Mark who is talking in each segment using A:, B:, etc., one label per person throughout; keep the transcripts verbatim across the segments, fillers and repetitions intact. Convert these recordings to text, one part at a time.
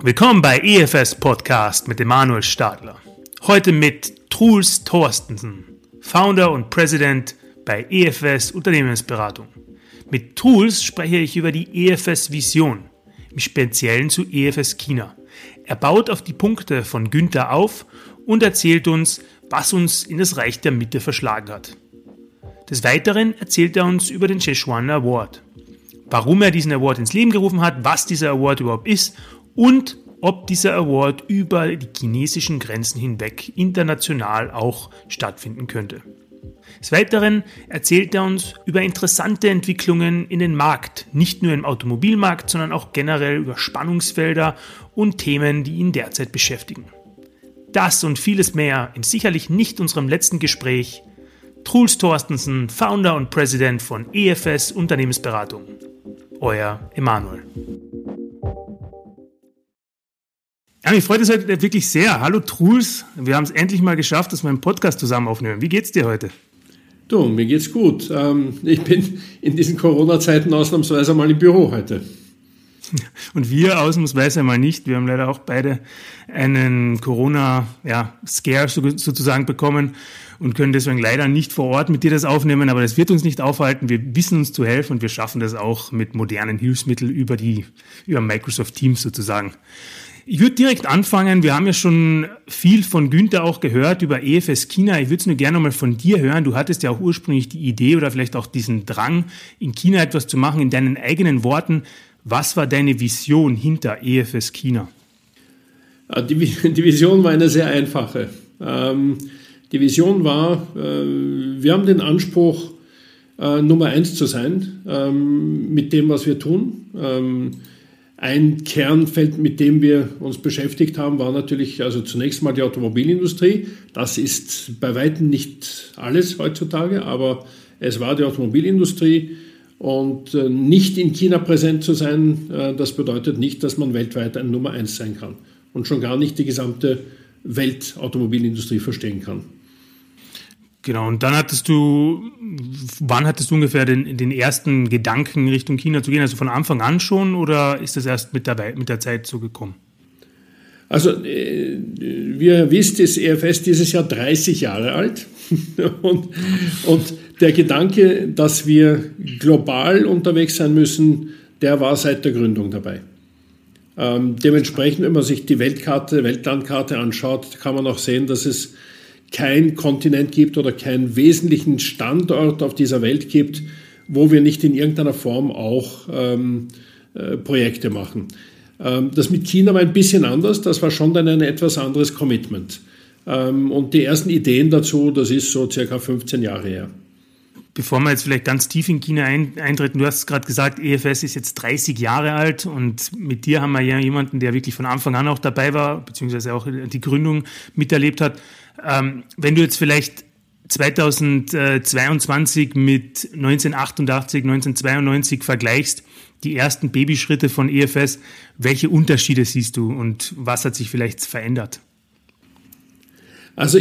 A: Willkommen bei E F S Podcast mit Emanuel Stadler. Heute mit Truls Thorstensen, Founder und President bei E F S Unternehmensberatung. Mit Truls spreche ich über die E F S Vision, im Speziellen zu E F S China. Er baut auf die Punkte von Günther auf und erzählt uns, was uns in das Reich der Mitte verschlagen hat. Des Weiteren erzählt er uns über den Szechuan Award, warum er diesen Award ins Leben gerufen hat, was dieser Award überhaupt ist und ob dieser Award über die chinesischen Grenzen hinweg international auch stattfinden könnte. Des Weiteren erzählt er uns über interessante Entwicklungen in den Markt, nicht nur im Automobilmarkt, sondern auch generell über Spannungsfelder und Themen, die ihn derzeit beschäftigen. Das und vieles mehr in sicherlich nicht unserem letzten Gespräch. Truls Thorstensen, Founder und President von E F S Unternehmensberatung. Euer Emanuel. Ja, mich freut es heute wirklich sehr. Hallo Truls, wir haben es endlich mal geschafft, dass wir einen Podcast zusammen aufnehmen. Wie geht's dir heute?
B: Du, mir geht's gut. Ich bin in diesen Corona-Zeiten ausnahmsweise mal im Büro heute.
A: Und wir ausnahmsweise mal nicht. Wir haben leider auch beide einen Corona-Scare sozusagen bekommen und können deswegen leider nicht vor Ort mit dir das aufnehmen, aber das wird uns nicht aufhalten. Wir wissen uns zu helfen und wir schaffen das auch mit modernen Hilfsmitteln über die, über Microsoft Teams sozusagen. Ich würde direkt anfangen. Wir haben ja schon viel von Günther auch gehört über E F S China. Ich würde es nur gerne mal von dir hören. Du hattest ja auch ursprünglich die Idee oder vielleicht auch diesen Drang, in China etwas zu machen. In deinen eigenen Worten, was war deine Vision hinter E F S China?
B: Die, die Vision war eine sehr einfache. Die Vision war, wir haben den Anspruch, Nummer eins zu sein mit dem, was wir tun. Ein Kernfeld, mit dem wir uns beschäftigt haben, war natürlich also zunächst mal die Automobilindustrie. Das ist bei weitem nicht alles heutzutage, aber es war die Automobilindustrie. Und nicht in China präsent zu sein, das bedeutet nicht, dass man weltweit ein Nummer eins sein kann. Und schon gar nicht die gesamte Weltautomobilindustrie verstehen kann.
A: Genau, und dann hattest du, wann hattest du ungefähr den, den ersten Gedanken Richtung China zu gehen? Also von Anfang an schon oder ist das erst mit der, mit der Zeit so gekommen?
B: Also, wie ihr wisst, ist E F S dieses Jahr dreißig Jahre alt und, und der Gedanke, dass wir global unterwegs sein müssen, der war seit der Gründung dabei. Ähm, dementsprechend, wenn man sich die Weltkarte, Weltlandkarte anschaut, kann man auch sehen, dass es kein Kontinent gibt oder keinen wesentlichen Standort auf dieser Welt gibt, wo wir nicht in irgendeiner Form auch ähm, äh, Projekte machen. Ähm, das mit China war ein bisschen anders, das war schon dann ein etwas anderes Commitment. Ähm, und die ersten Ideen dazu, das ist so circa fünfzehn Jahre her.
A: Bevor wir jetzt vielleicht ganz tief in China ein, eintreten, du hast gerade gesagt, E F S ist jetzt dreißig Jahre alt und mit dir haben wir ja jemanden, der wirklich von Anfang an auch dabei war, beziehungsweise auch die Gründung miterlebt hat. Ähm, wenn du jetzt vielleicht zweitausendzweiundzwanzig mit neunzehnhundertachtundachtzig, neunzehnhundertzweiundneunzig vergleichst, die ersten Babyschritte von E F S, welche Unterschiede siehst du und was hat sich vielleicht verändert?
B: Also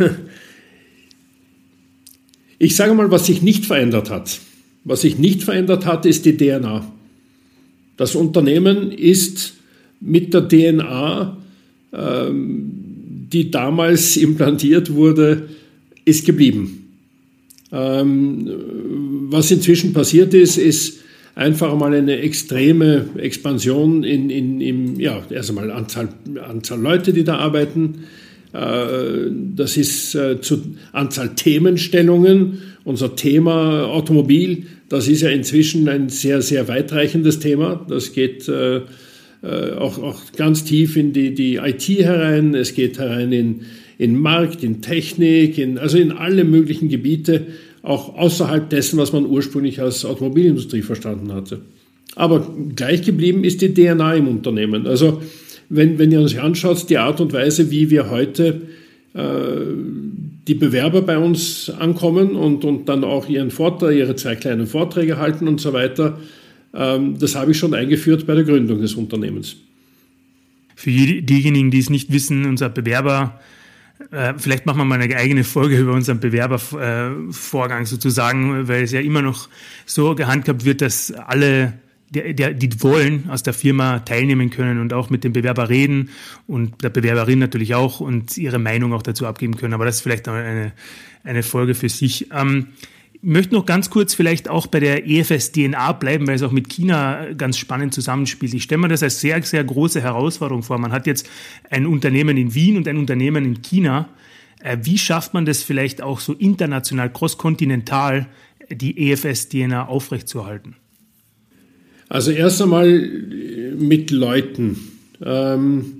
B: ich sage mal, was sich nicht verändert hat. Was sich nicht verändert hat, ist die D N A. Das Unternehmen ist mit der D N A, ähm, die damals implantiert wurde, ist geblieben. Ähm, was inzwischen passiert ist, ist einfach mal eine extreme Expansion in, in, in ja, erst einmal Anzahl, Anzahl Leute, die da arbeiten. Das ist äh, zur Anzahl Themenstellungen. Unser Thema Automobil, das ist ja inzwischen ein sehr, sehr weitreichendes Thema. Das geht äh, auch, auch ganz tief in die, die I T herein. Es geht herein in, in Markt, in Technik, in, also in alle möglichen Gebiete, auch außerhalb dessen, was man ursprünglich als Automobilindustrie verstanden hatte. Aber gleich geblieben ist die D N A im Unternehmen. Also Wenn, wenn ihr uns anschaut, die Art und Weise, wie wir heute äh, die Bewerber bei uns ankommen und, und dann auch ihren Vortrag, ihre zwei kleinen Vorträge halten und so weiter, ähm, das habe ich schon eingeführt bei der Gründung des Unternehmens.
A: Für die, diejenigen, die es nicht wissen, unser Bewerber, äh, vielleicht machen wir mal eine eigene Folge über unseren Bewerbervorgang äh, sozusagen, weil es ja immer noch so gehandhabt wird, dass alle der, der, die wollen aus der Firma teilnehmen können und auch mit dem Bewerber reden und der Bewerberin natürlich auch und ihre Meinung auch dazu abgeben können. Aber das ist vielleicht eine, eine Folge für sich. Ähm, ich möchte noch ganz kurz vielleicht auch bei der E F S D N A bleiben, weil es auch mit China ganz spannend zusammenspielt. Ich stelle mir das als sehr, sehr große Herausforderung vor. Man hat jetzt ein Unternehmen in Wien und ein Unternehmen in China. Wie schafft man das vielleicht auch so international, crosskontinental, die E F S D N A aufrechtzuerhalten?
B: Also erst einmal mit Leuten. Ähm,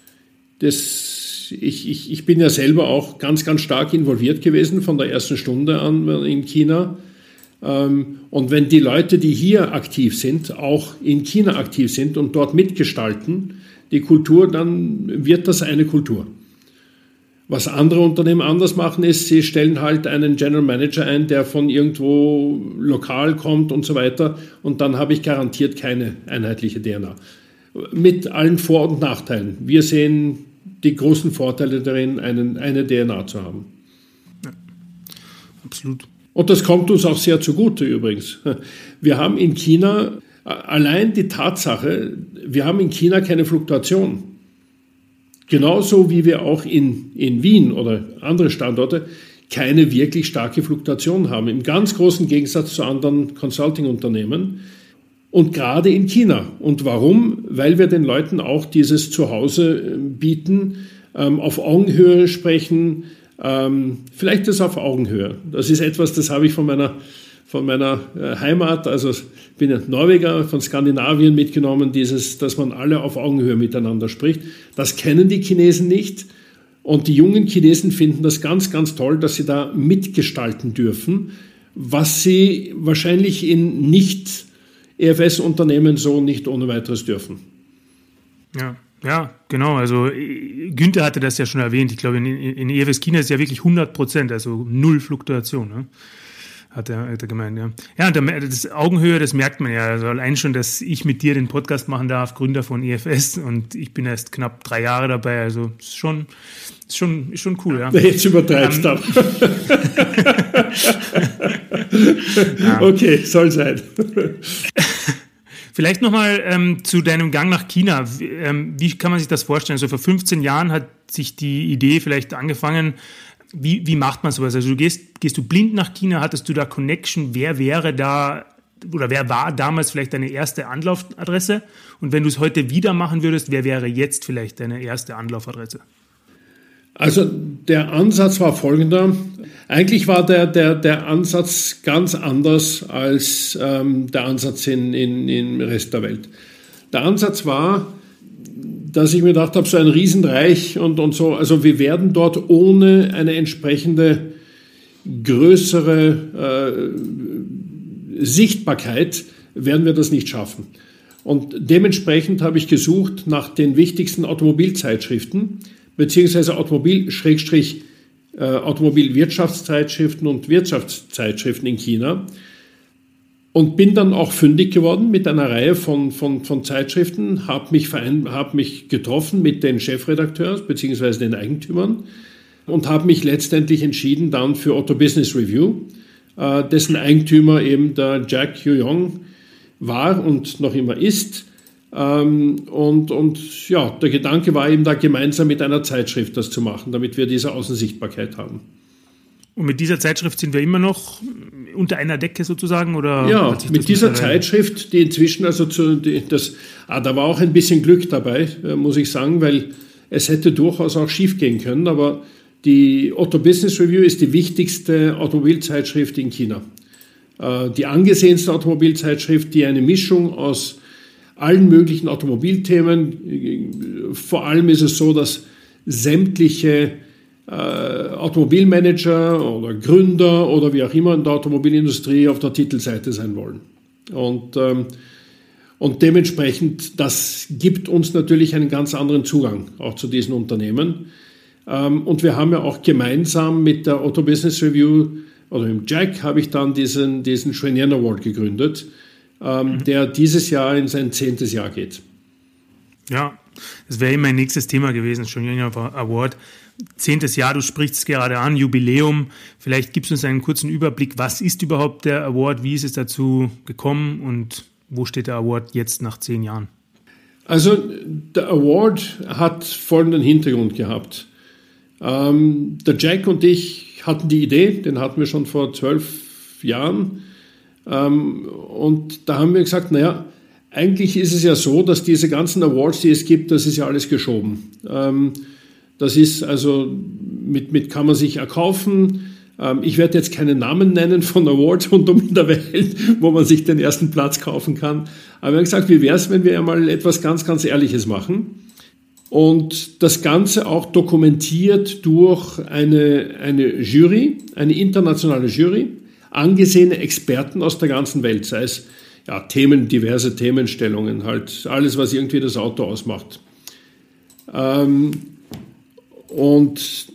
B: das, ich, ich, ich bin ja selber auch ganz, ganz stark involviert gewesen von der ersten Stunde an in China. Ähm, und wenn die Leute, die hier aktiv sind, auch in China aktiv sind und dort mitgestalten, die Kultur, dann wird das eine Kultur. Was andere Unternehmen anders machen, ist, sie stellen halt einen General Manager ein, der von irgendwo lokal kommt und so weiter. Und dann habe ich garantiert keine einheitliche D N A. Mit allen Vor- und Nachteilen. Wir sehen die großen Vorteile darin, einen, eine D N A zu haben.
A: Ja, absolut.
B: Und das kommt uns auch sehr zugute übrigens. Wir haben in China, allein die Tatsache, wir haben in China keine Fluktuation. Genauso wie wir auch in, in Wien oder andere Standorte keine wirklich starke Fluktuation haben. Im ganz großen Gegensatz zu anderen Consulting-Unternehmen und gerade in China. Und warum? Weil wir den Leuten auch dieses Zuhause bieten, ähm, auf Augenhöhe sprechen, ähm, vielleicht das auf Augenhöhe. Das ist etwas, das habe ich von meiner von meiner Heimat, also ich bin ja Norweger, von Skandinavien mitgenommen, dieses, dass man alle auf Augenhöhe miteinander spricht. Das kennen die Chinesen nicht und die jungen Chinesen finden das ganz, ganz toll, dass sie da mitgestalten dürfen, was sie wahrscheinlich in Nicht-E F S-Unternehmen so nicht ohne weiteres dürfen.
A: Ja. Ja, genau. Also Günther hatte das ja schon erwähnt. Ich glaube, in, in E F S China ist ja wirklich hundert Prozent, also null Fluktuation, ne? Hat er, hat er gemeint, ja. Ja, und das Augenhöhe, das merkt man ja. Also allein schon, dass ich mit dir den Podcast machen darf, Gründer von E F S, und ich bin erst knapp drei Jahre dabei. Also ist schon, ist schon, ist schon cool, ja.
B: Jetzt übertreibst du. Ähm, ja. Okay, soll sein.
A: Vielleicht nochmal ähm, zu deinem Gang nach China. Wie, ähm, wie kann man sich das vorstellen? Also vor fünfzehn Jahren hat sich die Idee vielleicht angefangen. Wie, wie macht man sowas? Also du gehst, gehst du blind nach China? Hattest du da Connection? Wer wäre da oder wer war damals vielleicht deine erste Anlaufadresse? Und wenn du es heute wieder machen würdest, wer wäre jetzt vielleicht deine erste Anlaufadresse?
B: Also der Ansatz war folgender. Eigentlich war der, der, der Ansatz ganz anders als ähm, der Ansatz in, in, im Rest der Welt. Der Ansatz war, dass ich mir gedacht habe, so ein Riesenreich und, und so, also wir werden dort ohne eine entsprechende größere äh, Sichtbarkeit, werden wir das nicht schaffen. Und dementsprechend habe ich gesucht nach den wichtigsten Automobilzeitschriften, beziehungsweise Automobil, Schrägstrich, äh, Automobilwirtschaftszeitschriften und Wirtschaftszeitschriften in China. Und bin dann auch fündig geworden mit einer Reihe von, von, von Zeitschriften, habe mich, verein, hab mich getroffen mit den Chefredakteuren bzw. den Eigentümern und habe mich letztendlich entschieden dann für Auto Business Review, äh, dessen Eigentümer eben der Jack Yu-Yong war und noch immer ist. Ähm, und, und ja, der Gedanke war eben da gemeinsam mit einer Zeitschrift das zu machen, damit wir diese Außensichtbarkeit haben.
A: Und mit dieser Zeitschrift sind wir immer noch unter einer Decke sozusagen? Oder
B: ja, mit dieser Zeitschrift, die inzwischen, also zu, die, das, ah, da war auch ein bisschen Glück dabei, äh, muss ich sagen, weil es hätte durchaus auch schief gehen können, aber die Auto Business Review ist die wichtigste Automobilzeitschrift in China. Äh, die angesehenste Automobilzeitschrift, die eine Mischung aus allen möglichen Automobilthemen, vor allem ist es so, dass sämtliche Äh, Automobilmanager oder Gründer oder wie auch immer in der Automobilindustrie auf der Titelseite sein wollen. Und, ähm, und dementsprechend, das gibt uns natürlich einen ganz anderen Zugang auch zu diesen Unternehmen. Ähm, und wir haben ja auch gemeinsam mit der Auto Business Review oder mit Jack habe ich dann diesen, diesen Shrinian Award gegründet, ähm, mhm. der dieses Jahr in sein zehntes Jahr geht.
A: Ja, das wäre eben mein nächstes Thema gewesen, Shrinian Award. Zehntes Jahr, du sprichst es gerade an, Jubiläum. Vielleicht gibst du uns einen kurzen Überblick, was ist überhaupt der Award, wie ist es dazu gekommen und wo steht der Award jetzt nach zehn Jahren?
B: Also der Award hat folgenden Hintergrund gehabt. Ähm, der Jack und ich hatten die Idee, den hatten wir schon vor zwölf Jahren. Ähm, und da haben wir gesagt, naja, eigentlich ist es ja so, dass diese ganzen Awards, die es gibt, das ist ja alles geschoben. Ähm, das ist also, mit, mit kann man sich erkaufen. Ähm, ich werde jetzt keine Namen nennen von Awards rund um in der Welt, wo man sich den ersten Platz kaufen kann. Aber wir haben gesagt, wie wäre es, wenn wir einmal etwas ganz, ganz Ehrliches machen? Und das Ganze auch dokumentiert durch eine, eine Jury, eine internationale Jury, angesehene Experten aus der ganzen Welt, sei es ja, Themen, diverse Themenstellungen, halt alles, was irgendwie das Auto ausmacht. Ähm, und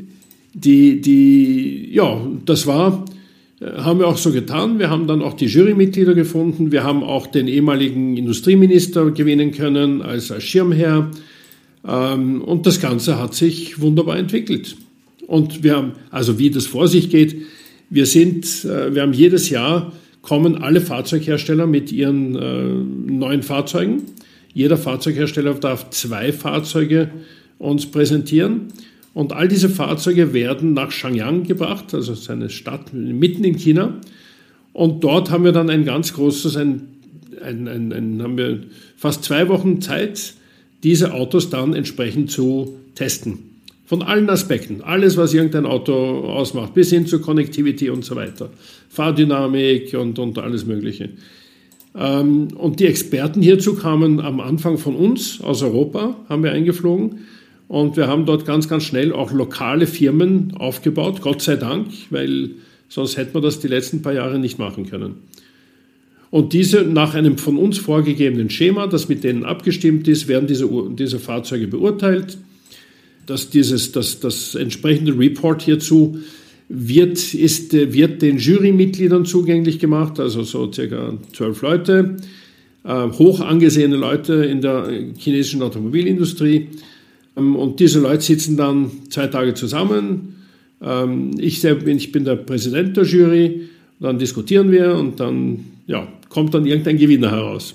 B: die, die, ja, das war, haben wir auch so getan. Wir haben dann auch die Jurymitglieder gefunden. Wir haben auch den ehemaligen Industrieminister gewinnen können als, als Schirmherr. Ähm, und das Ganze hat sich wunderbar entwickelt. Und wir haben, also wie das vor sich geht, wir sind, äh, wir haben jedes Jahr kommen alle Fahrzeughersteller mit ihren äh, neuen Fahrzeugen. Jeder Fahrzeughersteller darf zwei Fahrzeuge uns präsentieren. Und all diese Fahrzeuge werden nach Shenyang gebracht, also eine Stadt mitten in China. Und dort haben wir dann ein ganz großes, ein, ein, ein, ein, haben wir fast zwei Wochen Zeit, diese Autos dann entsprechend zu testen. Von allen Aspekten. Alles, was irgendein Auto ausmacht, bis hin zur Connectivity und so weiter. Fahrdynamik und, und alles Mögliche. Ähm, und die Experten hierzu kamen am Anfang von uns, aus Europa, haben wir eingeflogen. Und wir haben dort ganz, ganz schnell auch lokale Firmen aufgebaut, Gott sei Dank, weil sonst hätten wir das die letzten paar Jahre nicht machen können. Und diese, nach einem von uns vorgegebenen Schema, das mit denen abgestimmt ist, werden diese, diese Fahrzeuge beurteilt. Dass dieses, das, das entsprechende Report hierzu wird, ist, wird den Jurymitgliedern zugänglich gemacht, also so circa zwölf Leute, äh, hoch angesehene Leute in der chinesischen Automobilindustrie. Ähm, und diese Leute sitzen dann zwei Tage zusammen. Ähm, ich, selbst bin, ich bin der Präsident der Jury, dann diskutieren wir und dann ja, kommt dann irgendein Gewinner heraus.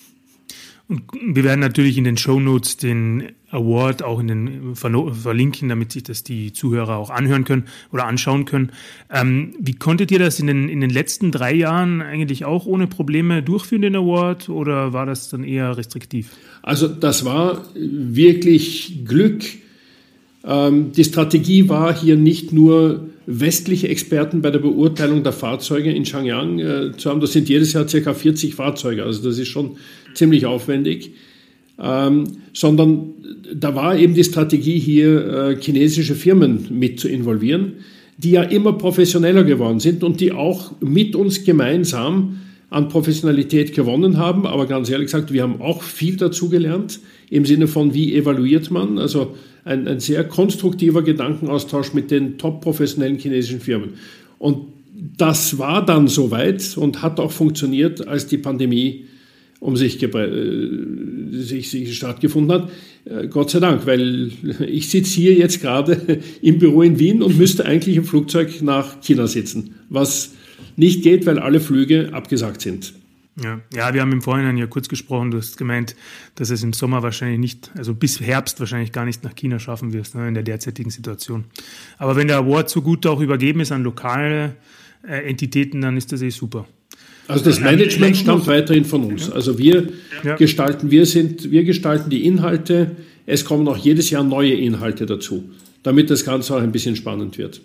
A: Und wir werden natürlich in den Shownotes den Award auch in den verlinken, damit sich das die Zuhörer auch anhören können oder anschauen können. Ähm, wie konntet ihr das in den, in den letzten drei Jahren eigentlich auch ohne Probleme durchführen, den Award, oder war das dann eher restriktiv?
B: Also das war wirklich Glück. Ähm, die Strategie war hier nicht nur westliche Experten bei der Beurteilung der Fahrzeuge in Shenyang äh, zu haben. Das sind jedes Jahr ca. vierzig Fahrzeuge, also das ist schon ziemlich aufwendig. Ähm, sondern da war eben die Strategie hier, äh, chinesische Firmen mit zu involvieren, die ja immer professioneller geworden sind und die auch mit uns gemeinsam an Professionalität gewonnen haben. Aber ganz ehrlich gesagt, wir haben auch viel dazu gelernt, im Sinne von, wie evaluiert man. Also ein, ein sehr konstruktiver Gedankenaustausch mit den top professionellen chinesischen Firmen. Und das war dann soweit und hat auch funktioniert, als die Pandemie um sich, äh, sich, sich stattgefunden hat. Äh, Gott sei Dank, weil ich sitze hier jetzt gerade im Büro in Wien und müsste eigentlich im Flugzeug nach China sitzen, was nicht geht, weil alle Flüge abgesagt sind.
A: Ja, ja, wir haben im Vorhinein ja kurz gesprochen, du hast gemeint, dass es im Sommer wahrscheinlich nicht, also bis Herbst wahrscheinlich gar nicht nach China schaffen wirst, ne, in der derzeitigen Situation. Aber wenn der Award so gut auch übergeben ist an lokale äh, Entitäten, dann ist das eh super.
B: Also das Management stammt weiterhin von uns. Also wir
A: ja.
B: gestalten, wir sind, wir gestalten die Inhalte. Es kommen auch jedes Jahr neue Inhalte dazu, damit das Ganze auch ein bisschen spannend wird.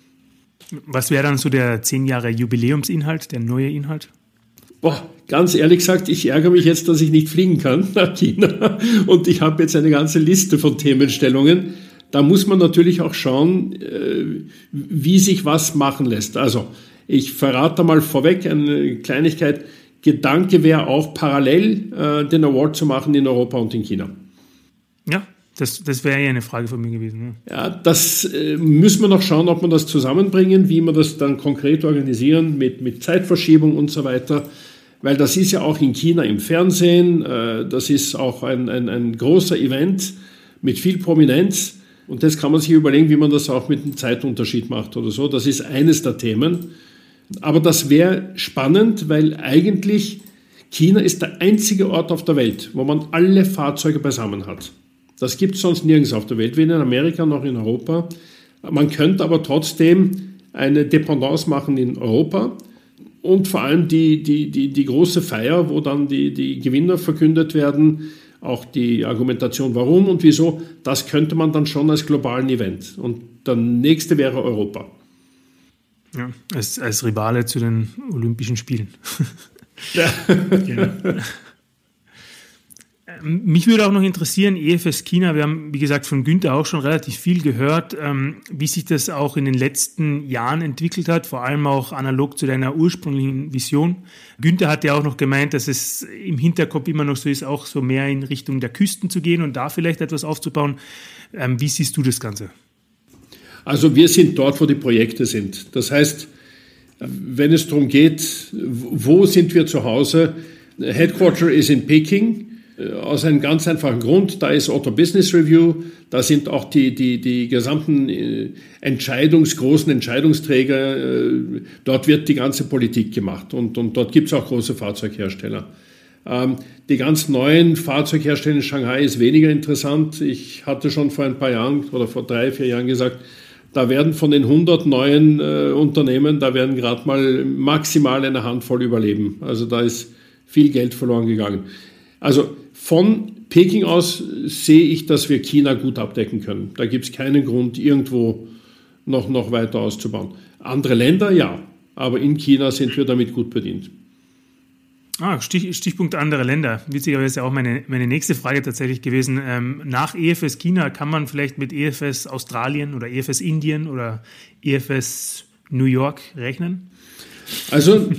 A: Was wäre dann so der zehn Jahre Jubiläumsinhalt, der neue Inhalt?
B: Boah, ganz ehrlich gesagt, ich ärgere mich jetzt, dass ich nicht fliegen kann nach China. Und ich habe jetzt eine ganze Liste von Themenstellungen. Da muss man natürlich auch schauen, wie sich was machen lässt. Also ich verrate mal vorweg eine Kleinigkeit. Gedanke wäre auch parallel äh, den Award zu machen in Europa und in China.
A: Ja, das, das wäre ja eine Frage von mir gewesen. Ne?
B: Ja, das äh, müssen wir noch schauen, ob wir das zusammenbringen, wie wir das dann konkret organisieren mit, mit Zeitverschiebung und so weiter. Weil das ist ja auch in China im Fernsehen, äh, das ist auch ein, ein, ein großer Event mit viel Prominenz. Und das kann man sich überlegen, wie man das auch mit einem Zeitunterschied macht oder so. Das ist eines der Themen. Aber das wäre spannend, weil eigentlich China ist der einzige Ort auf der Welt, wo man alle Fahrzeuge beisammen hat. Das gibt es sonst nirgends auf der Welt, weder in Amerika noch in Europa. Man könnte aber trotzdem eine Dependance machen in Europa und vor allem die, die, die, die große Feier, wo dann die, die Gewinner verkündet werden, auch die Argumentation warum und wieso, das könnte man dann schon als globalen Event. Und der nächste wäre Europa.
A: Ja, als, als Rivale zu den Olympischen Spielen. Ja. Genau. Mich würde auch noch interessieren, E F S China, wir haben, wie gesagt, von Günther auch schon relativ viel gehört, ähm, wie sich das auch in den letzten Jahren entwickelt hat, vor allem auch analog zu deiner ursprünglichen Vision. Günther hat ja auch noch gemeint, dass es im Hinterkopf immer noch so ist, auch so mehr in Richtung der Küsten zu gehen und da vielleicht etwas aufzubauen. Ähm, wie siehst du das Ganze?
B: Also wir sind dort, wo die Projekte sind. Das heißt, wenn es darum geht, wo sind wir zu Hause? Headquarter ist in Peking. Aus einem ganz einfachen Grund, da ist Auto Business Review, da sind auch die, die, die gesamten Entscheidungs-, großen Entscheidungsträger, dort wird die ganze Politik gemacht und, und dort gibt es auch große Fahrzeughersteller. Die ganz neuen Fahrzeughersteller in Shanghai ist weniger interessant. Ich hatte schon vor ein paar Jahren oder vor drei, vier Jahren gesagt, da werden von den hundert neuen äh, Unternehmen, da werden gerade mal maximal eine Handvoll überleben. Also da ist viel Geld verloren gegangen. Also von Peking aus sehe ich, dass wir China gut abdecken können. Da gibt es keinen Grund, irgendwo noch, noch weiter auszubauen. Andere Länder, ja, aber in China sind wir damit gut bedient.
A: Ah, Stich, Stichpunkt andere Länder. Witzigerweise auch meine, meine nächste Frage tatsächlich gewesen. Ähm, nach E F S China kann man vielleicht mit E F S Australien oder E F S Indien oder E F S New York rechnen?
B: Also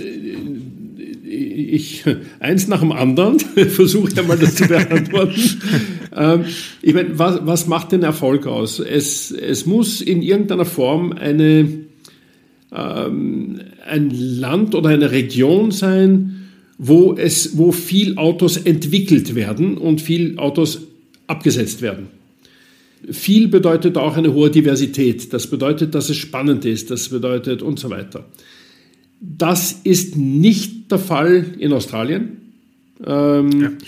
B: ich, eins nach dem anderen, versuche ich einmal das zu beantworten. ähm, ich meine, was, was macht den Erfolg aus? Es, es muss in irgendeiner Form eine, ähm, ein Land oder eine Region sein, wo, es, wo viel Autos entwickelt werden und viel Autos abgesetzt werden. Viel bedeutet auch eine hohe Diversität. Das bedeutet, dass es spannend ist. Das bedeutet und so weiter. Das ist nicht der Fall in Australien. Ähm, ja.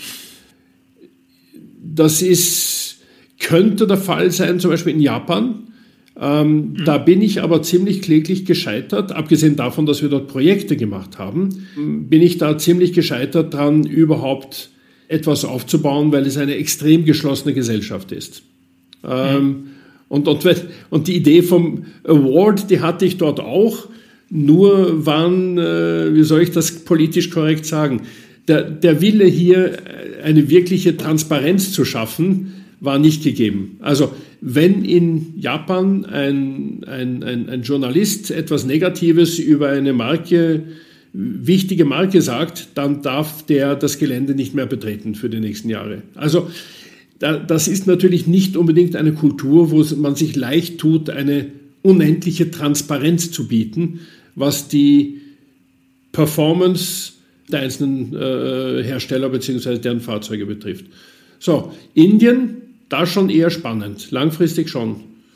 B: Das ist, könnte der Fall sein, zum Beispiel in Japan. Ähm, mhm. Da bin ich aber ziemlich kläglich gescheitert, abgesehen davon, dass wir dort Projekte gemacht haben, bin ich da ziemlich gescheitert dran, überhaupt etwas aufzubauen, weil es eine extrem geschlossene Gesellschaft ist. Mhm. Ähm, und, und, und die Idee vom Award, die hatte ich dort auch. Nur waren, äh, wie soll ich das politisch korrekt sagen, der, der Wille hier, eine wirkliche Transparenz zu schaffen, war nicht gegeben. Also wenn in Japan ein, ein, ein, ein Journalist etwas Negatives über eine Marke, wichtige Marke sagt, dann darf der das Gelände nicht mehr betreten für die nächsten Jahre. Also da, das ist natürlich nicht unbedingt eine Kultur, wo man sich leicht tut, eine unendliche Transparenz zu bieten, was die Performance der einzelnen äh, Hersteller bzw. deren Fahrzeuge betrifft. So, Indien, da schon eher spannend, langfristig schon.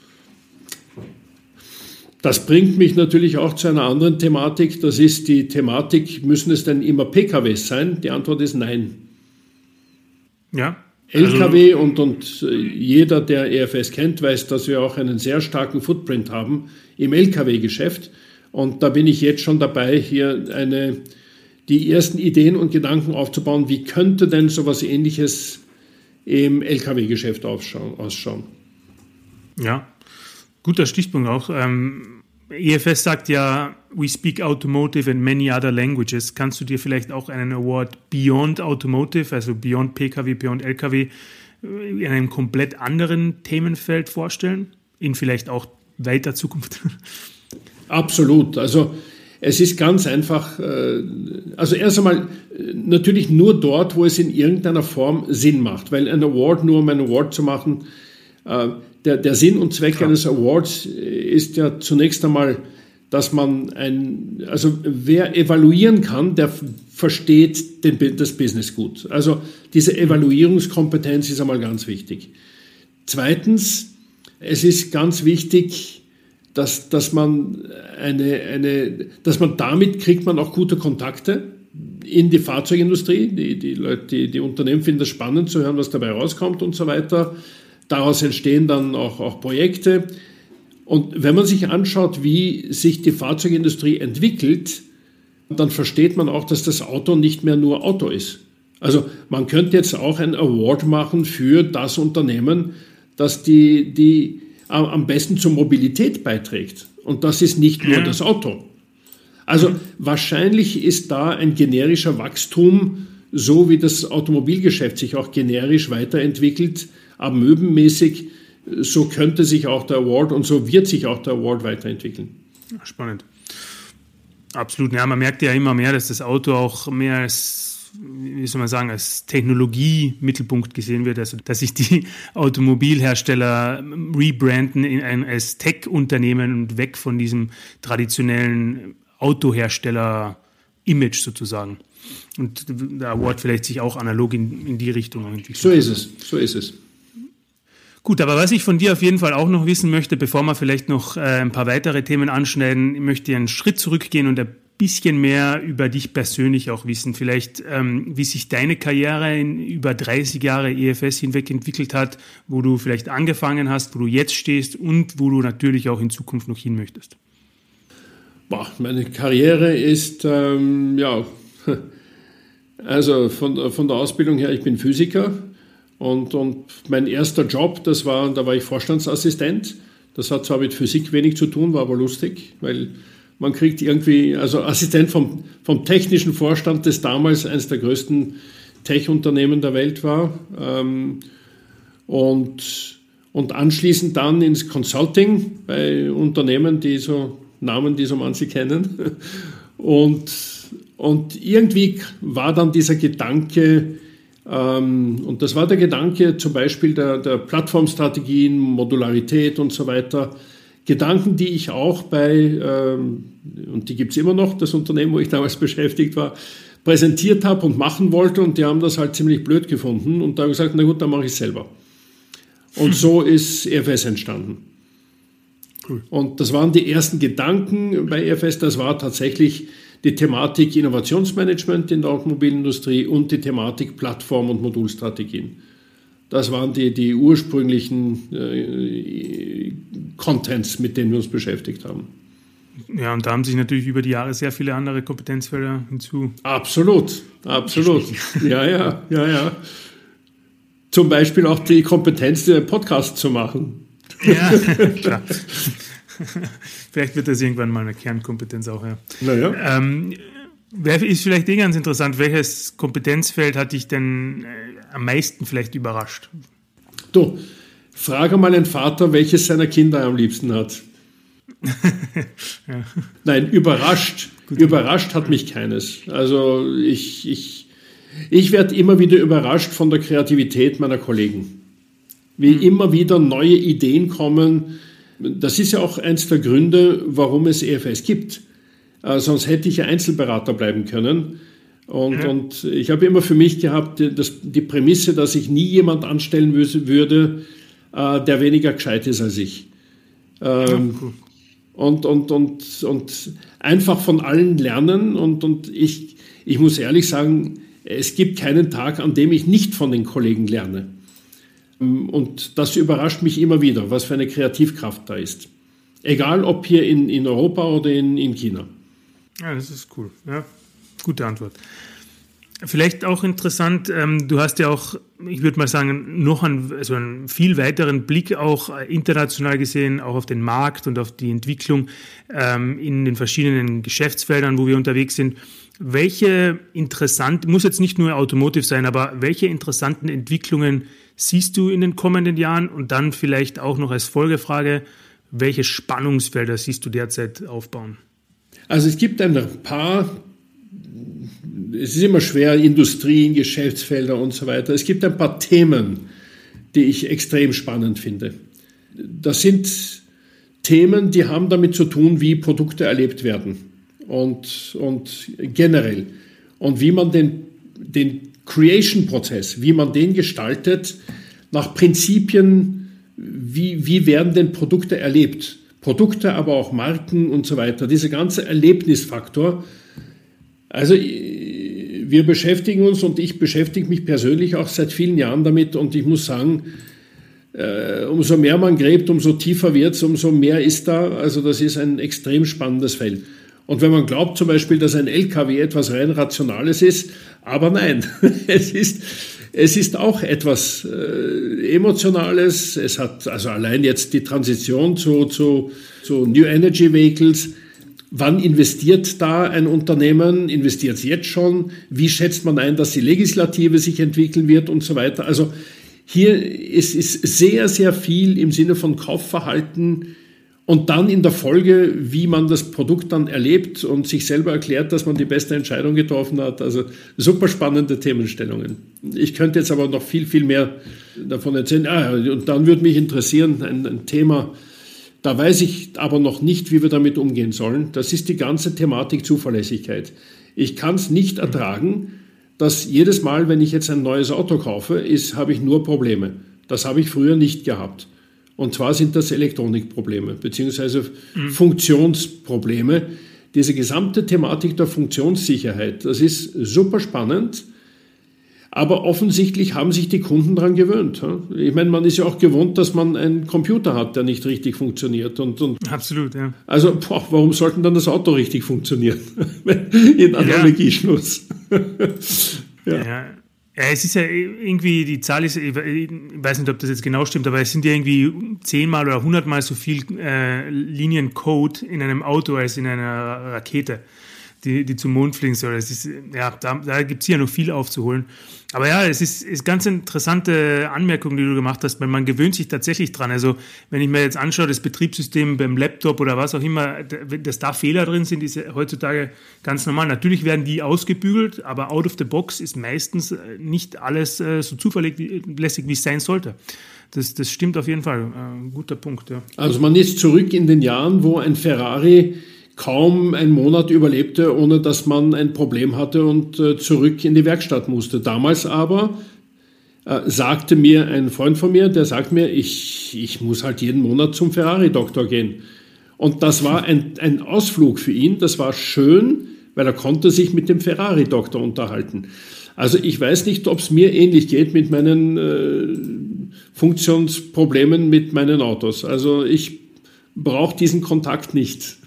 B: Das bringt mich natürlich auch zu einer anderen Thematik, das ist die Thematik, müssen es denn immer P K Ws sein? Die Antwort ist nein.
A: Ja.
B: L K W also und, und jeder, der E F S kennt, weiß, dass wir auch einen sehr starken Footprint haben im L K W-Geschäft. Und da bin ich jetzt schon dabei, hier eine, die ersten Ideen und Gedanken aufzubauen, wie könnte denn sowas Ähnliches im L K W-Geschäft ausschauen.
A: Ja, guter Stichpunkt auch. Ähm, E F S sagt ja, we speak automotive and many other languages. Kannst du dir vielleicht auch einen Award Beyond Automotive, also Beyond P K W, Beyond L K W, in einem komplett anderen Themenfeld vorstellen? In vielleicht auch weiter Zukunft?
B: Absolut. Also es ist ganz einfach, also erst einmal natürlich nur dort, wo es in irgendeiner Form Sinn macht, weil ein Award, nur um einen Award zu machen, der, der Sinn und Zweck Klar. eines Awards ist ja zunächst einmal, dass man ein, also wer evaluieren kann, der versteht den, das Business gut. Also diese Evaluierungskompetenz ist einmal ganz wichtig. Zweitens, es ist ganz wichtig, Dass, dass man eine, eine, dass man damit kriegt man auch gute Kontakte in die Fahrzeugindustrie. Die, die, Leute, die, die Unternehmen finden es spannend zu hören, was dabei rauskommt und so weiter. Daraus entstehen dann auch, auch Projekte. Und wenn man sich anschaut, wie sich die Fahrzeugindustrie entwickelt, dann versteht man auch, dass das Auto nicht mehr nur Auto ist. Also man könnte jetzt auch einen Award machen für das Unternehmen, das die, die am besten zur Mobilität beiträgt. Und das ist nicht nur ja. das Auto. Also wahrscheinlich ist da ein generischer Wachstum, so wie das Automobilgeschäft sich auch generisch weiterentwickelt, amöbenmäßig, so könnte sich auch der Award und so wird sich auch der Award weiterentwickeln.
A: Spannend. Absolut. Ja, man merkt ja immer mehr, dass das Auto auch mehr als, wie soll man sagen, als Technologie-Mittelpunkt gesehen wird. Also, dass sich die Automobilhersteller rebranden in ein, als Tech-Unternehmen und weg von diesem traditionellen Autohersteller-Image sozusagen. Und der Award vielleicht sich auch analog in, in die Richtung entwickelt.
B: So ist es, so ist es.
A: Gut, aber was ich von dir auf jeden Fall auch noch wissen möchte, bevor wir vielleicht noch äh, ein paar weitere Themen anschneiden, ich möchte einen Schritt zurückgehen und ein bisschen mehr über dich persönlich auch wissen. Vielleicht, ähm, wie sich deine Karriere in über dreißig Jahre E F S hinweg entwickelt hat, wo du vielleicht angefangen hast, wo du jetzt stehst und wo du natürlich auch in Zukunft noch hin möchtest.
B: Boah, meine Karriere ist, ähm, ja, also von, von der Ausbildung her, ich bin Physiker. Und, und mein erster Job, das war, da war ich Vorstandsassistent. Das hat zwar mit Physik wenig zu tun, war aber lustig, weil man kriegt irgendwie, also Assistent vom, vom technischen Vorstand, das damals eines der größten Tech-Unternehmen der Welt war. Ähm, und, und anschließend dann ins Consulting bei Unternehmen, die so, Namen, die so manche kennen. Und, und irgendwie war dann dieser Gedanke, und das war der Gedanke zum Beispiel der, der Plattformstrategien, Modularität und so weiter. Gedanken, die ich auch bei, ähm, und die gibt es immer noch, das Unternehmen, wo ich damals beschäftigt war, präsentiert habe und machen wollte. Und die haben das halt ziemlich blöd gefunden. Und da habe ich gesagt, na gut, dann mache ich es selber. Und so ist E F S entstanden. Cool. Und das waren die ersten Gedanken bei E F S. Das war tatsächlich die Thematik Innovationsmanagement in der Automobilindustrie und die Thematik Plattform- und Modulstrategien. Das waren die, die ursprünglichen äh, Contents, mit denen wir uns beschäftigt haben.
A: Ja, und da haben sich natürlich über die Jahre sehr viele andere Kompetenzfelder hinzu.
B: Absolut, absolut. Ja, ja, ja, ja. Zum Beispiel auch die Kompetenz, den Podcast zu machen.
A: Ja, klar. Vielleicht wird das irgendwann mal eine Kernkompetenz auch, ja.
B: Naja.
A: Ähm, ist vielleicht eh ganz interessant, welches Kompetenzfeld hat dich denn äh, am meisten vielleicht überrascht?
B: Du, frage mal einen Vater, welches seiner Kinder er am liebsten hat. Ja. Nein, überrascht. Gut. Überrascht hat mich keines. Also ich, ich, ich werde immer wieder überrascht von der Kreativität meiner Kollegen. Wie mhm. immer wieder neue Ideen kommen. Das ist ja auch eins der Gründe, warum es E F S gibt. Äh, sonst hätte ich ja Einzelberater bleiben können. Und, ja. und ich habe immer für mich gehabt, das, die Prämisse, dass ich nie jemand anstellen würde, äh, der weniger gescheit ist als ich. Ähm, ja, cool. und, und, und, und einfach von allen lernen. Und, und ich, ich muss ehrlich sagen, es gibt keinen Tag, an dem ich nicht von den Kollegen lerne. Und das überrascht mich immer wieder, was für eine Kreativkraft da ist. Egal, ob hier in, in Europa oder in, in China.
A: Ja, das ist cool. Ja, gute Antwort. Vielleicht auch interessant, ähm, du hast ja auch, ich würde mal sagen, noch einen, also einen viel weiteren Blick auch international gesehen, auch auf den Markt und auf die Entwicklung ähm, in den verschiedenen Geschäftsfeldern, wo wir unterwegs sind. Welche interessant, muss jetzt nicht nur Automotive sein, aber welche interessanten Entwicklungen siehst du in den kommenden Jahren? Und dann vielleicht auch noch als Folgefrage, welche Spannungsfelder siehst du derzeit aufbauen?
B: Also es gibt ein paar, es ist immer schwer, Industrien, Geschäftsfelder und so weiter. Es gibt ein paar Themen, die ich extrem spannend finde. Das sind Themen, die haben damit zu tun, wie Produkte erlebt werden und, und generell. Und wie man den, den Creation-Prozess, wie man den gestaltet, nach Prinzipien, wie, wie werden denn Produkte erlebt. Produkte, aber auch Marken und so weiter. Dieser ganze Erlebnisfaktor. Also wir beschäftigen uns und ich beschäftige mich persönlich auch seit vielen Jahren damit und ich muss sagen, äh, umso mehr man gräbt, umso tiefer wird es, umso mehr ist da. Also das ist ein extrem spannendes Feld. Und wenn man glaubt zum Beispiel, dass ein L K W etwas rein Rationales ist, aber nein, es ist, es ist auch etwas äh, Emotionales. Es hat also allein jetzt die Transition zu, zu, zu New Energy Vehicles. Wann investiert da ein Unternehmen? Investiert es jetzt schon? Wie schätzt man ein, dass die Legislative sich entwickeln wird und so weiter? Also hier ist, ist sehr, sehr viel im Sinne von Kaufverhalten und dann in der Folge, wie man das Produkt dann erlebt und sich selber erklärt, dass man die beste Entscheidung getroffen hat. Also super spannende Themenstellungen. Ich könnte jetzt aber noch viel, viel mehr davon erzählen. Ah, und dann würde mich interessieren, ein, ein Thema, da weiß ich aber noch nicht, wie wir damit umgehen sollen. Das ist die ganze Thematik Zuverlässigkeit. Ich kann es nicht ertragen, dass jedes Mal, wenn ich jetzt ein neues Auto kaufe, ist, habe ich nur Probleme. Das habe ich früher nicht gehabt. Und zwar sind das Elektronikprobleme beziehungsweise mhm. Funktionsprobleme. Diese gesamte Thematik der Funktionssicherheit, das ist super spannend. Aber offensichtlich haben sich die Kunden daran gewöhnt. Ich meine, man ist ja auch gewohnt, dass man einen Computer hat, der nicht richtig funktioniert. Und, und
A: Absolut, ja.
B: Also, boah, warum sollte dann das Auto richtig funktionieren? In Analogieschluss.
A: Ja. ja. ja. Ja, es ist ja irgendwie, die Zahl ist, ich weiß nicht, ob das jetzt genau stimmt, aber es sind ja irgendwie zehnmal oder hundertmal so viel äh, Liniencode in einem Auto als in einer Rakete, die, die zum Mond fliegen soll. Es ist, ja, da, da gibt es ja noch viel aufzuholen. Aber ja, es ist, ist ganz interessante Anmerkung, die du gemacht hast, weil man gewöhnt sich tatsächlich dran. Also wenn ich mir jetzt anschaue, das Betriebssystem beim Laptop oder was auch immer, dass da Fehler drin sind, ist ja heutzutage ganz normal. Natürlich werden die ausgebügelt, aber out of the box ist meistens nicht alles so zuverlässig, wie es sein sollte. Das, das stimmt auf jeden Fall. Ein guter Punkt, ja.
B: Also man ist zurück in den Jahren, wo ein Ferrari kaum einen Monat überlebte, ohne dass man ein Problem hatte und äh, zurück in die Werkstatt musste. Damals aber äh, sagte mir ein Freund von mir, der sagt mir, ich, ich muss halt jeden Monat zum Ferrari-Doktor gehen. Und das war ein, ein Ausflug für ihn, das war schön, weil er konnte sich mit dem Ferrari-Doktor unterhalten. Also ich weiß nicht, ob es mir ähnlich geht mit meinen äh, Funktionsproblemen mit meinen Autos. Also ich brauche diesen Kontakt nicht.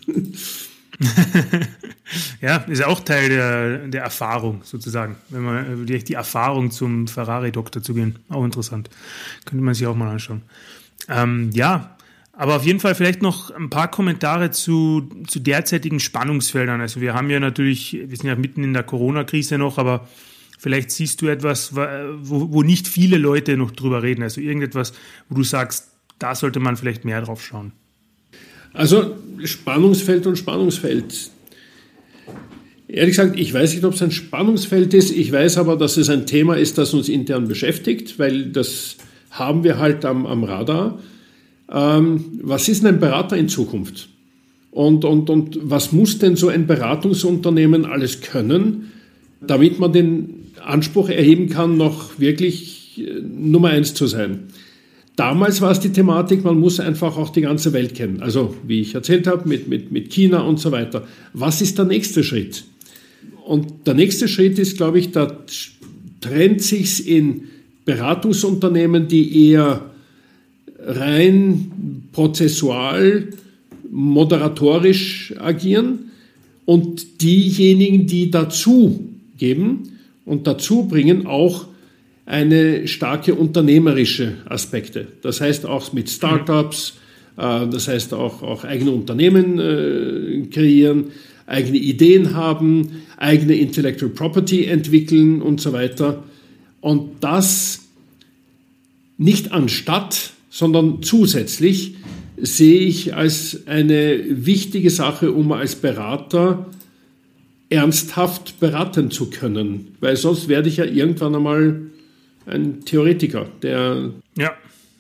A: Ja, ist ja auch Teil der, der Erfahrung sozusagen, wenn man wirklich die Erfahrung zum Ferrari-Doktor zu gehen, auch interessant, könnte man sich auch mal anschauen. Ähm, ja, aber auf jeden Fall vielleicht noch ein paar Kommentare zu, zu derzeitigen Spannungsfeldern. Also wir haben ja natürlich, wir sind ja mitten in der Corona-Krise noch, aber vielleicht siehst du etwas, wo, wo nicht viele Leute noch drüber reden, also irgendetwas, wo du sagst, da sollte man vielleicht mehr drauf schauen.
B: Also Spannungsfeld und Spannungsfeld. Ehrlich gesagt, ich weiß nicht, ob es ein Spannungsfeld ist. Ich weiß aber, dass es ein Thema ist, das uns intern beschäftigt, weil das haben wir halt am, am Radar. Ähm, was ist denn ein Berater in Zukunft? Und, und, und was muss denn so ein Beratungsunternehmen alles können, damit man den Anspruch erheben kann, noch wirklich Nummer eins zu sein? Damals war es die Thematik, man muss einfach auch die ganze Welt kennen. Also, wie ich erzählt habe, mit, mit, mit China und so weiter. Was ist der nächste Schritt? Und der nächste Schritt ist, glaube ich, da trennt sich's in Beratungsunternehmen, die eher rein prozessual, moderatorisch agieren und diejenigen, die dazu geben und dazu bringen, auch eine starke unternehmerische Aspekte. Das heißt auch mit Startups, äh, das heißt auch, auch eigene Unternehmen äh, kreieren, eigene Ideen haben, eigene Intellectual Property entwickeln und so weiter. Und das nicht anstatt, sondern zusätzlich sehe ich als eine wichtige Sache, um als Berater ernsthaft beraten zu können. Weil sonst werde ich ja irgendwann einmal ein Theoretiker, der...
A: Ja.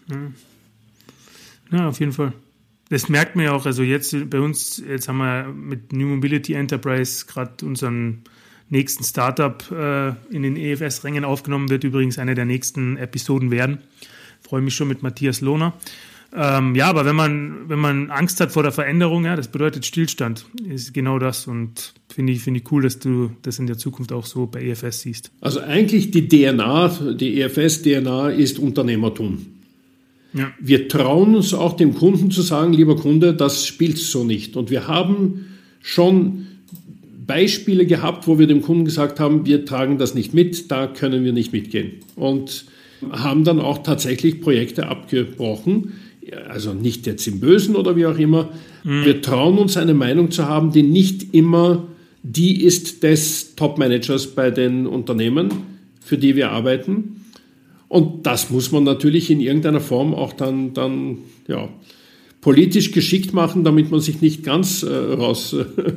A: Ja, auf jeden Fall. Das merkt man ja auch, also jetzt bei uns, jetzt haben wir mit New Mobility Enterprise gerade unseren nächsten Startup äh, in den E F S-Rängen aufgenommen, wird übrigens eine der nächsten Episoden werden. Freue mich schon mit Matthias Lohner. Ähm, ja, aber wenn man, wenn man Angst hat vor der Veränderung, ja, das bedeutet Stillstand, ist genau das. Und finde ich, finde ich cool, dass du das in der Zukunft auch so bei E F S siehst.
B: Also eigentlich die D N A, die E F S-D N A ist Unternehmertum. Ja. Wir trauen uns auch dem Kunden zu sagen, lieber Kunde, das spielst so nicht. Und wir haben schon Beispiele gehabt, wo wir dem Kunden gesagt haben, wir tragen das nicht mit, da können wir nicht mitgehen. Und haben dann auch tatsächlich Projekte abgebrochen, also nicht jetzt im Bösen oder wie auch immer. Mhm. Wir trauen uns eine Meinung zu haben, die nicht immer die ist des Top-Managers bei den Unternehmen, für die wir arbeiten. Und das muss man natürlich in irgendeiner Form auch dann, dann ja, politisch geschickt machen, damit man sich nicht ganz äh, raus...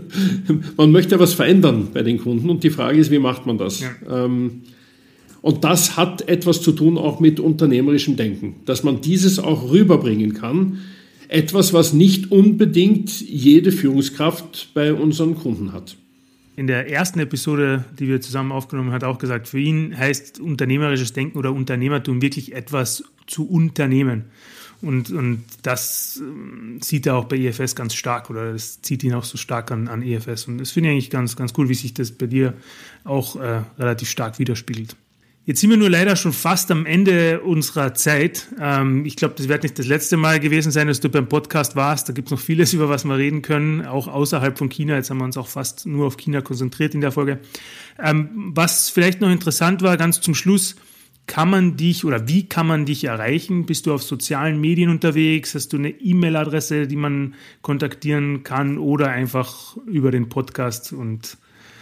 B: man möchte was verändern bei den Kunden und die Frage ist, wie macht man das? Ja. Ähm, und das hat etwas zu tun auch mit unternehmerischem Denken, dass man dieses auch rüberbringen kann. Etwas, was nicht unbedingt jede Führungskraft bei unseren Kunden hat.
A: In der ersten Episode, die wir zusammen aufgenommen haben, hat er auch gesagt, für ihn heißt unternehmerisches Denken oder Unternehmertum wirklich etwas zu unternehmen. Und, und das sieht er auch bei E F S ganz stark oder das zieht ihn auch so stark an, an E F S. Und das finde ich eigentlich ganz, ganz cool, wie sich das bei dir auch äh, relativ stark widerspiegelt. Jetzt sind wir nur leider schon fast am Ende unserer Zeit. Ähm, ich glaube, das wird nicht das letzte Mal gewesen sein, dass du beim Podcast warst. Da gibt es noch vieles, über was wir reden können, auch außerhalb von China. Jetzt haben wir uns auch fast nur auf China konzentriert in der Folge. Ähm, was vielleicht noch interessant war, ganz zum Schluss, kann man dich oder wie kann man dich erreichen? Bist du auf sozialen Medien unterwegs? Hast du eine E-Mail-Adresse, die man kontaktieren kann oder einfach über den Podcast und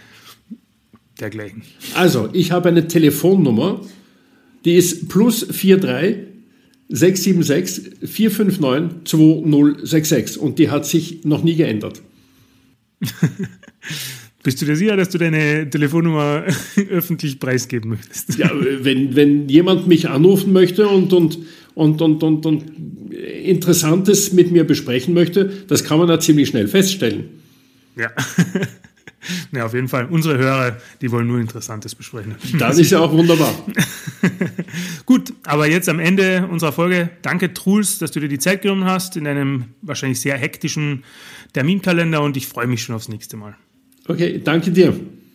A: dergleichen?
B: Also, ich habe eine Telefonnummer, die ist plus vier drei sechs sieben sechs vier fünf neun zwei null sechs sechs und die hat sich noch nie geändert.
A: Bist du dir sicher, dass du deine Telefonnummer öffentlich preisgeben möchtest?
B: Ja, wenn, wenn jemand mich anrufen möchte und, und, und, und, und, und Interessantes mit mir besprechen möchte, das kann man da ziemlich schnell feststellen.
A: Ja. Ja, auf jeden Fall. Unsere Hörer, die wollen nur Interessantes besprechen.
B: Das ist ja auch wunderbar.
A: Gut, aber jetzt am Ende unserer Folge. Danke, Truls, dass du dir die Zeit genommen hast in einem wahrscheinlich sehr hektischen Terminkalender und ich freue mich schon aufs nächste Mal.
B: Okay, danke dir.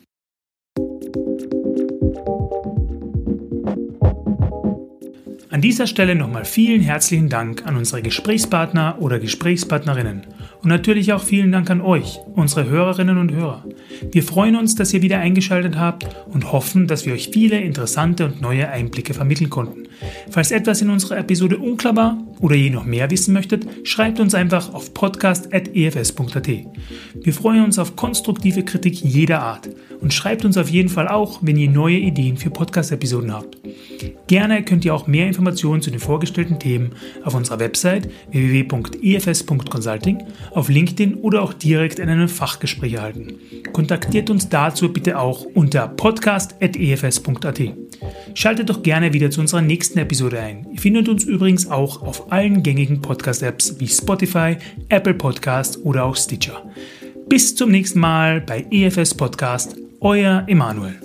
A: An dieser Stelle nochmal vielen herzlichen Dank an unsere Gesprächspartner oder Gesprächspartnerinnen und natürlich auch vielen Dank an euch, unsere Hörerinnen und Hörer. Wir freuen uns, dass ihr wieder eingeschaltet habt und hoffen, dass wir euch viele interessante und neue Einblicke vermitteln konnten. Falls etwas in unserer Episode unklar war oder ihr noch mehr wissen möchtet, schreibt uns einfach auf podcast at e f s punkt a t. Wir freuen uns auf konstruktive Kritik jeder Art und schreibt uns auf jeden Fall auch, wenn ihr neue Ideen für Podcast-Episoden habt. Gerne könnt ihr auch mehr Informationen zu den vorgestellten Themen auf unserer Website w w w punkt e f s punkt consulting, auf LinkedIn oder auch direkt in einem Fachgespräch erhalten. Kontaktiert uns dazu bitte auch unter podcast at e f s punkt a t. Schaltet doch gerne wieder zu unserer nächsten Episode ein. Ihr findet uns übrigens auch auf allen gängigen Podcast-Apps wie Spotify, Apple Podcast oder auch Stitcher. Bis zum nächsten Mal bei E F S Podcast, euer Emanuel.